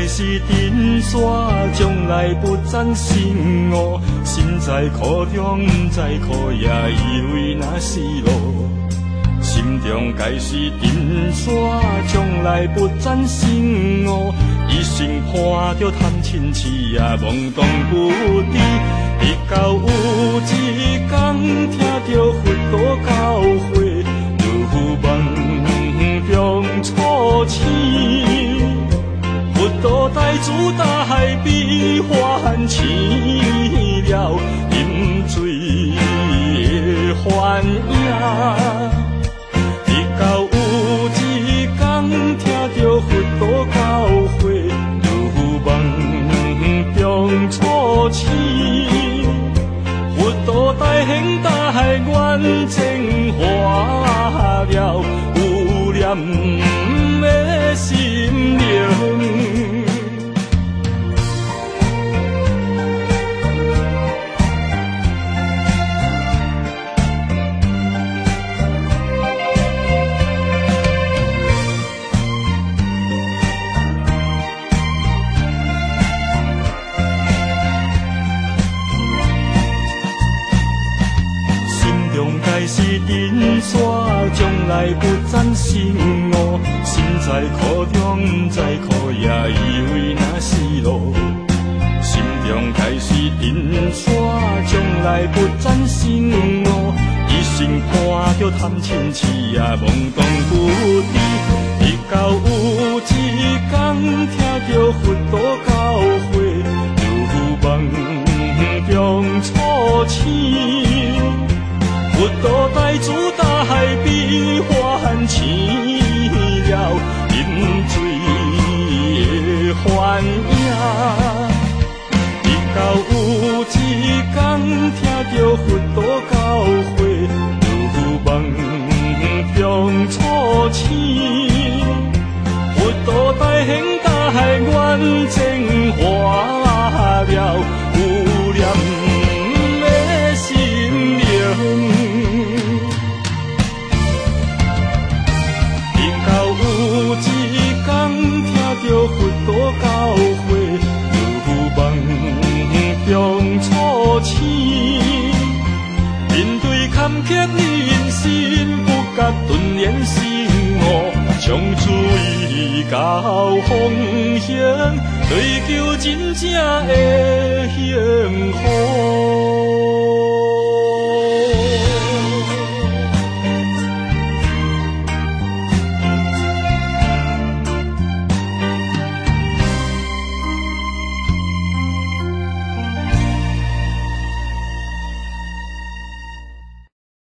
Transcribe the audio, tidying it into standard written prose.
该是沉沙，将来不展心悟。心在苦中，不知苦也，以为那是路。心中该是沉沙，将来不展心悟。一生盼着探亲戚也懵懂不知。直到有一天听着佛陀教诲，如梦中初醒。佛陀带主大海悲欢醒了，饮水的幻影。直到有一天听着佛陀教诲，如梦中初醒。佛陀大行大海愿净化了有念的心灵。该是沉沙，将来不展心悟。心在苦中，不知苦也，以为那是路。心中该是沉沙，将来不展心悟。一生盼着探亲戚也懵懂不知。直到有一天听着佛陀教诲，如梦中初醒。佛陀带主大海悲欢醒了，饮水的幻影。直到有一天听着佛陀教诲，如梦中初醒。佛陀大行大海愿净化了有念的心灵。有一天听着佛陀教诲，如梦中初醒。面对坎坷人生，不觉顿然醒悟，将水交奉献，追求真正的幸福。